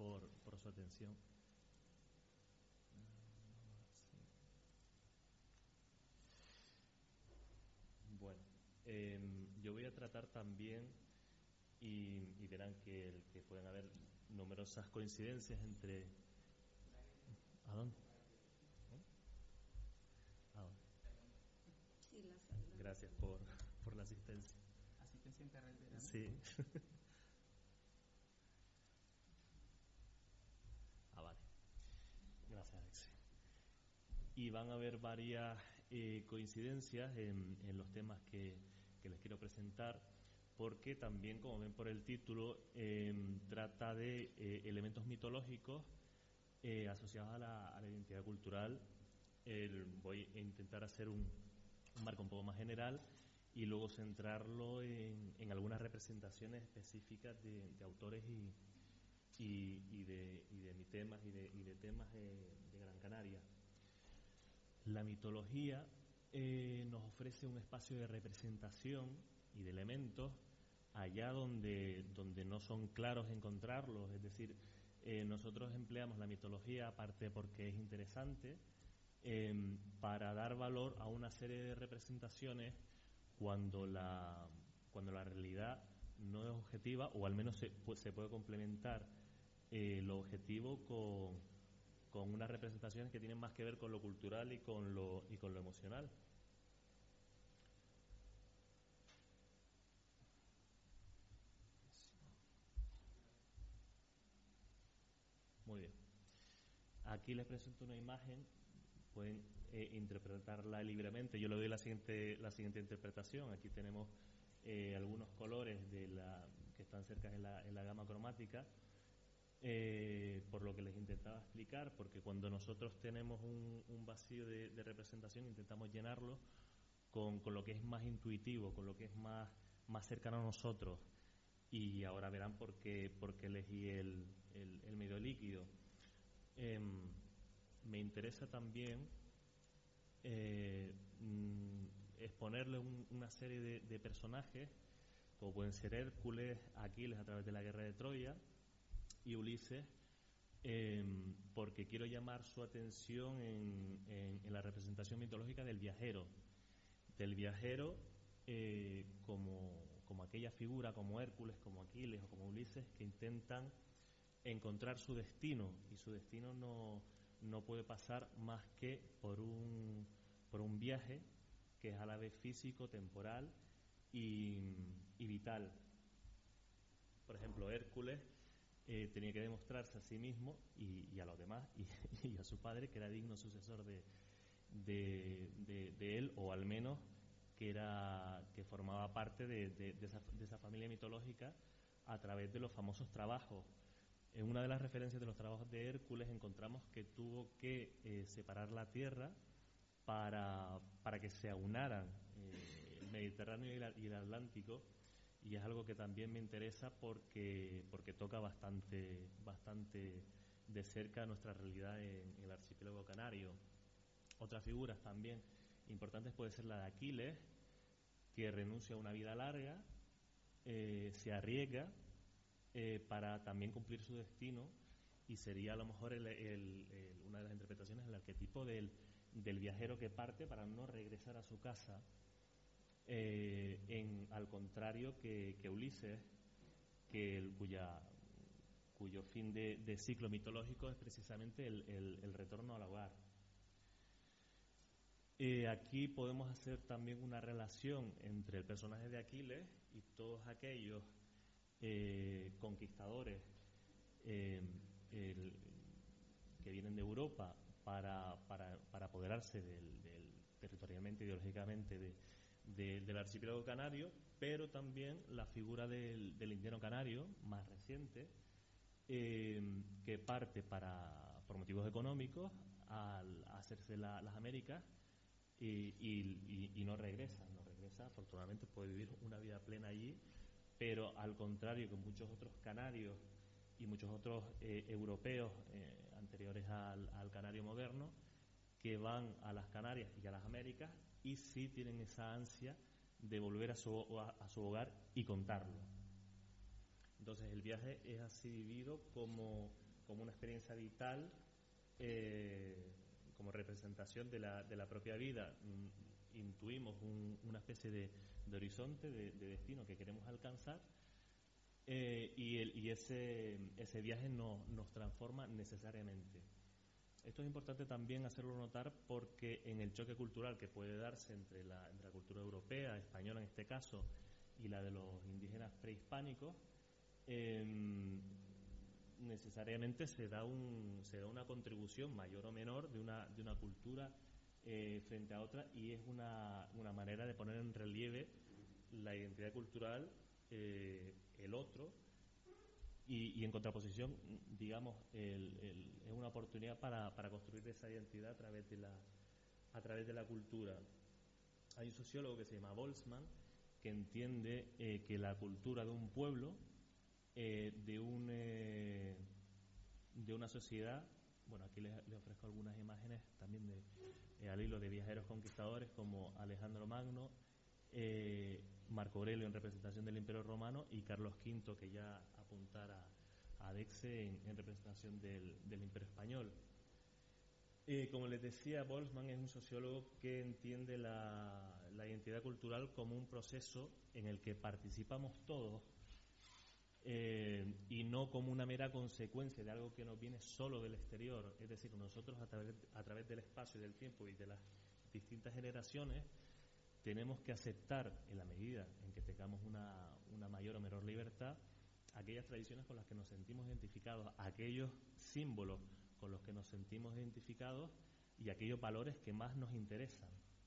por su atención. Bueno, yo voy a tratar también, y verán que pueden haber numerosas coincidencias entre... ¿A dónde? ¿A dónde? Sí, gracias por la asistencia. Asistencia en carrera del verano. Sí. Vale. Gracias, Alex. Y van a haber varias coincidencias en los temas que les quiero presentar, porque también, como ven por el título, trata de elementos mitológicos asociados a la identidad cultural. Voy a intentar hacer un marco un poco más general y luego centrarlo en algunas representaciones específicas de autores y de mis temas y de temas de Gran Canaria. La mitología nos ofrece un espacio de representación y de elementos allá donde no son claros encontrarlos. Es decir, nosotros empleamos la mitología, aparte porque es interesante, para dar valor a una serie de representaciones cuando la realidad no es objetiva, o al menos se puede complementar lo objetivo con unas representaciones que tienen más que ver con lo cultural y con lo emocional. Muy bien. Aquí les presento una imagen, pueden interpretarla libremente. Yo le doy la siguiente interpretación. Aquí tenemos algunos colores que están cerca en la gama cromática, por lo que les intentaba explicar, porque cuando nosotros tenemos un vacío de representación, intentamos llenarlo con lo que es más intuitivo, con lo que es más cercano a nosotros. Y ahora verán por qué elegí el medio líquido. Me interesa también exponerle una serie de personajes, como pueden ser Hércules, Aquiles a través de la guerra de Troya, y Ulises, porque quiero llamar su atención en la representación mitológica del viajero como aquella figura, como Hércules, como Aquiles o como Ulises, que intentan encontrar su destino, y su destino no puede pasar más que por un viaje que es a la vez físico, temporal y vital. Por ejemplo, Hércules tenía que demostrarse a sí mismo y a los demás y a su padre que era digno sucesor de él, o al menos que formaba parte de esa familia mitológica a través de los famosos trabajos. En una de las referencias de los trabajos de Hércules encontramos que tuvo que separar la tierra para que se aunaran el Mediterráneo y el Atlántico, y es algo que también me interesa porque toca bastante de cerca nuestra realidad en el archipiélago canario. Otras figuras también importantes puede ser la de Aquiles, que renuncia a una vida larga, se arriesga para también cumplir su destino, y sería a lo mejor una de las interpretaciones el arquetipo del viajero que parte para no regresar a su casa, al contrario que Ulises, cuyo fin de ciclo mitológico es precisamente el retorno al hogar. Aquí podemos hacer también una relación entre el personaje de Aquiles y todos aquellos conquistadores que vienen de Europa para apoderarse territorialmente, ideológicamente del archipiélago canario, pero también la figura del indiano canario más reciente, que parte por motivos económicos al hacerse las Américas y no regresa. Afortunadamente puede vivir una vida plena allí, pero al contrario que muchos otros canarios y muchos otros europeos anteriores al canario moderno, que van a las Canarias y a las Américas y sí tienen esa ansia de volver a su hogar y contarlo. Entonces el viaje es así vivido como como una experiencia vital, como representación de la propia vida. Intuimos una especie de horizonte, de destino que queremos alcanzar, y ese viaje nos transforma necesariamente. Esto es importante también hacerlo notar porque en el choque cultural que puede darse entre la cultura europea, española en este caso, y la de los indígenas prehispánicos, necesariamente se da una contribución mayor o menor de una cultura frente a otra, y es una manera de poner en relieve la identidad cultural, el otro, y en contraposición, digamos, es una oportunidad para construir esa identidad a través de la cultura. Hay un sociólogo que se llama Boltzmann, que entiende que la cultura de un pueblo, de una sociedad, bueno, aquí les ofrezco algunas imágenes también al hilo de viajeros conquistadores como Alejandro Magno, Marco Aurelio en representación del Imperio Romano, y Carlos V, que ya apuntara a Dexe en representación del Imperio Español. Como les decía, Boltzmann es un sociólogo que entiende la identidad cultural como un proceso en el que participamos todos, y no como una mera consecuencia de algo que nos viene solo del exterior. Es decir, nosotros a través del espacio y del tiempo y de las distintas generaciones tenemos que aceptar, en la medida en que tengamos una mayor o menor libertad, aquellas tradiciones con las que nos sentimos identificados, aquellos símbolos con los que nos sentimos identificados y aquellos valores que más nos interesan.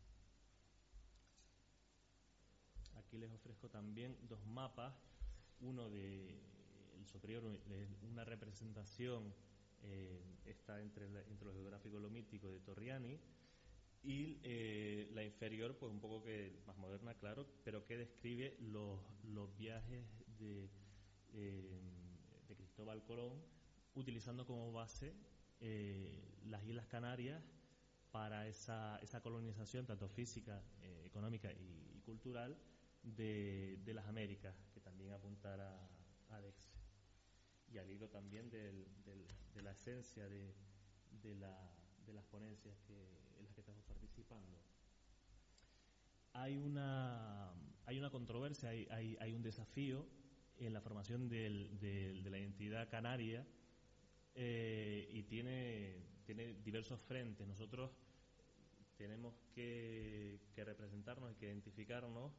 Aquí les ofrezco también dos mapas, uno de el superior, una representación, está entre lo geográfico y lo mítico, de Torriani, y la inferior, pues un poco que más moderna, claro, pero que describe los viajes de Cristóbal Colón, utilizando como base las Islas Canarias para esa colonización, tanto física, económica y cultural, de las Américas, que también apuntara a Dexe, y al hilo también de la esencia de las ponencias en las que estamos participando. Hay una controversia, hay un desafío en la formación de la identidad canaria, y tiene diversos frentes. Nosotros tenemos que representarnos y que identificarnos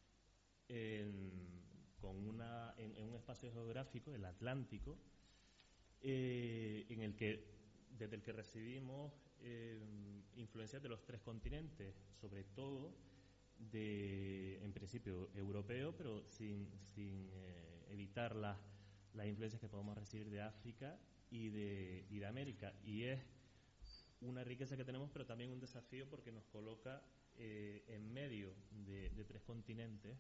en un espacio geográfico, el Atlántico, desde el que recibimos influencias de los tres continentes, sobre todo en principio europeo, pero sin evitar las influencias que podemos recibir de África y de América. Y es una riqueza que tenemos, pero también un desafío, porque nos coloca en medio de tres continentes.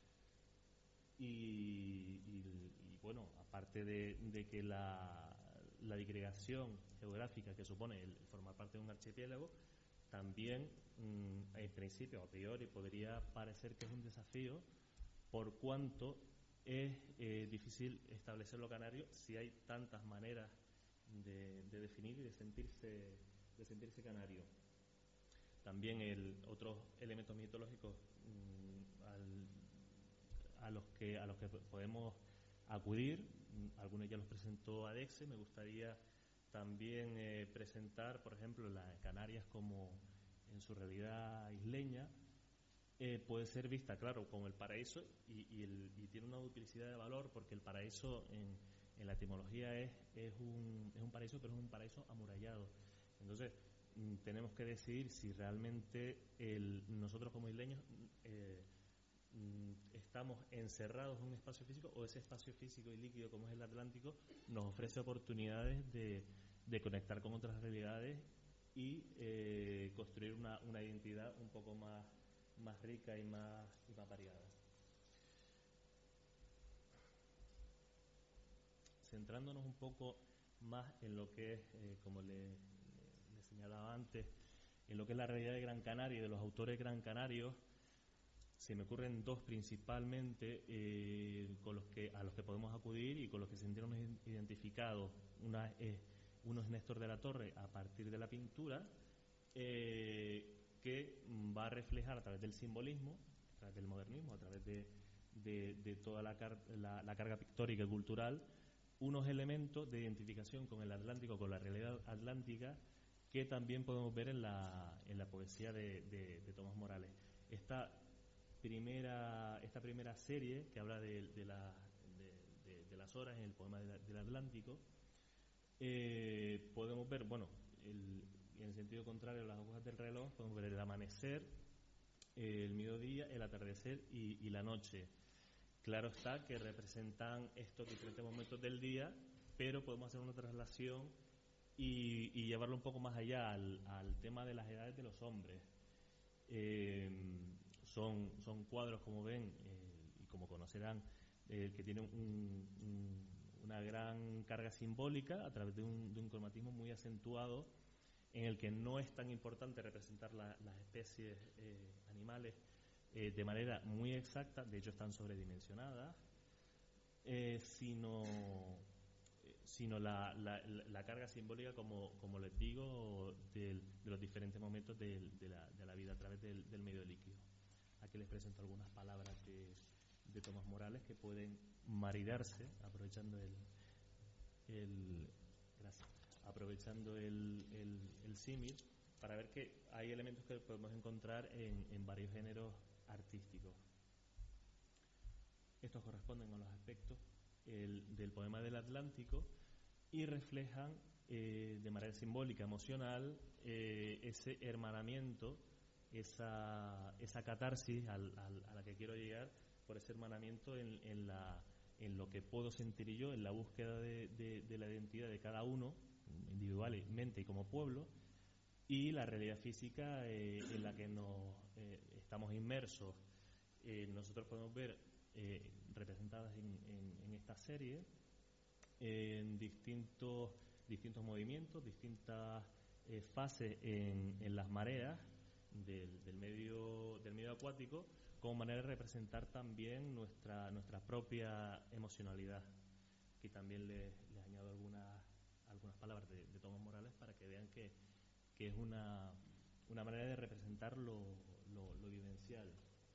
Y bueno, aparte de que la disgregación geográfica que supone el formar parte de un archipiélago, también en principio, a priori, podría parecer que es un desafío, por cuanto es difícil establecer lo canario si hay tantas maneras de definir y de sentirse canario. También otros elementos mitológicos a los que podemos acudir, algunos ya los presentó Adexe. Me gustaría también presentar, por ejemplo, las Canarias como en su realidad isleña, puede ser vista, claro, como el paraíso, y tiene una duplicidad de valor, porque el paraíso en la etimología es un paraíso, pero es un paraíso amurallado. Entonces tenemos que decidir si realmente nosotros como isleños estamos encerrados en un espacio físico, o ese espacio físico y líquido como es el Atlántico nos ofrece oportunidades de conectar con otras realidades y construir una identidad un poco más rica y más variada. Centrándonos un poco más en lo que es, como le señalaba antes, en lo que es la realidad de Gran Canaria y de los autores gran canarios, se me ocurren dos principalmente a los que podemos acudir y con los que sentirnos identificados. Uno es Néstor de la Torre a partir de la pintura, que va a reflejar a través del simbolismo, a través del modernismo, a través de toda la carga pictórica y cultural, unos elementos de identificación con el Atlántico, con la realidad atlántica, que también podemos ver en la poesía de Tomás Morales. Esta primera serie que habla de las horas en el poema del Atlántico, podemos ver, bueno, en el sentido contrario, las agujas del reloj, podemos ver el amanecer, el mediodía, el atardecer y la noche. Claro está que representan estos diferentes momentos del día, pero podemos hacer una traslación y llevarlo un poco más allá al tema de las edades de los hombres. Son cuadros, como ven y como conocerán, que tienen una gran carga simbólica a través de un cromatismo muy acentuado, en el que no es tan importante representar las especies animales de manera muy exacta, de hecho están sobredimensionadas, sino la carga simbólica, como les digo, de los diferentes momentos de la vida a través del medio líquido. Aquí les presento algunas palabras de Tomás Morales que pueden maridarse, aprovechando el símil, para ver que hay elementos que podemos encontrar en varios géneros artísticos. Estos corresponden a los aspectos del poema del Atlántico y reflejan de manera simbólica, emocional, ese hermanamiento, esa catarsis a la que quiero llegar, por ese hermanamiento en lo que puedo sentir yo, en la búsqueda de la identidad de cada uno, individualmente y como pueblo, y la realidad física en la que nos estamos inmersos. Nosotros podemos ver representadas en esta serie en distintos movimientos, distintas fases en las mareas del medio acuático, como manera de representar también nuestra propia emocionalidad. Aquí también les añado algunas palabras de Tomás Morales para que vean que es una manera de representar lo vivencial.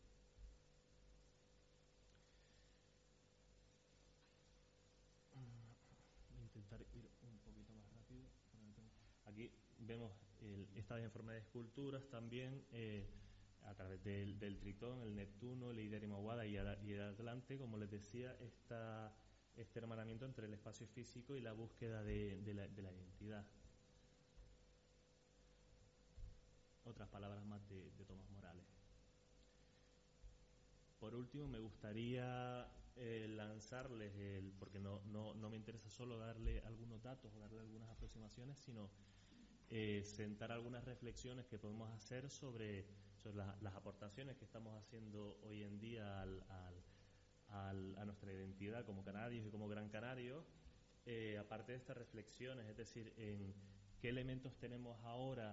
Voy a intentar ir un poquito más rápido. Aquí vemos estas en forma de esculturas también, a través del Tritón, el Neptuno, el Hidera y Maguada y el Atlante, como les decía, este hermanamiento entre el espacio físico y la búsqueda de la identidad. Otras palabras más de Tomás Morales. Por último, me gustaría lanzarles, porque no me interesa solo darle algunos datos o darle algunas aproximaciones, sino sentar algunas reflexiones que podemos hacer sobre las aportaciones que estamos haciendo hoy en día a nuestra identidad como canarios y como gran canarios. Aparte de estas reflexiones, es decir, en qué elementos tenemos ahora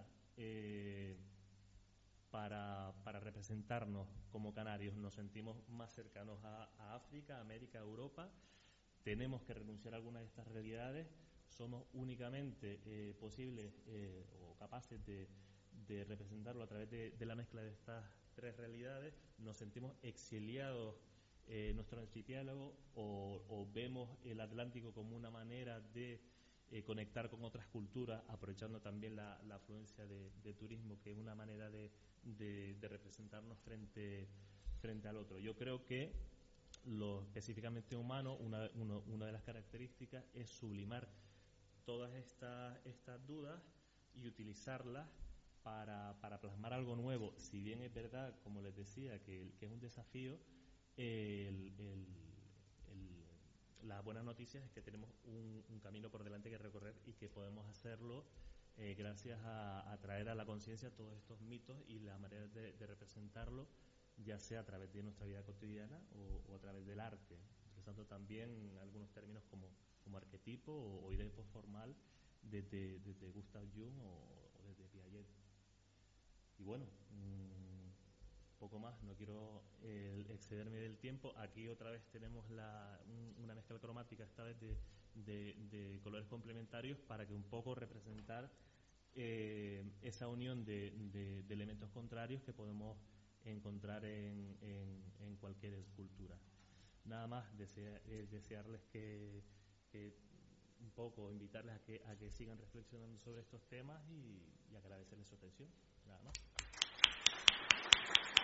para representarnos como canarios. Nos sentimos más cercanos a África, América, Europa. Tenemos que renunciar a algunas de estas realidades. Somos únicamente posibles o capaces de representarlo a través de la mezcla de estas tres realidades. Nos sentimos exiliados en nuestro archipiélago, o vemos el Atlántico como una manera de conectar con otras culturas, aprovechando también la afluencia de turismo, que es una manera de representarnos frente al otro. Yo creo que lo específicamente humano, una de las características es sublimar todas estas dudas y utilizarlas para plasmar algo nuevo. Si bien es verdad, como les decía, que es un desafío, las buenas noticias es que tenemos un camino por delante que recorrer, y que podemos hacerlo gracias a traer a la conciencia todos estos mitos y la manera de representarlo, ya sea a través de nuestra vida cotidiana o a través del arte, utilizando también algunos términos como arquetipo o Oidepo formal desde Gustav Jung o desde Piaget. Y bueno, poco más, no quiero excederme del tiempo. Aquí otra vez tenemos una mezcla cromática, esta vez de colores complementarios, para que un poco representar esa unión de elementos contrarios que podemos encontrar en cualquier escultura. Nada más, desearles que un poco, invitarles a que sigan reflexionando sobre estos temas y agradecerles su atención. Nada más.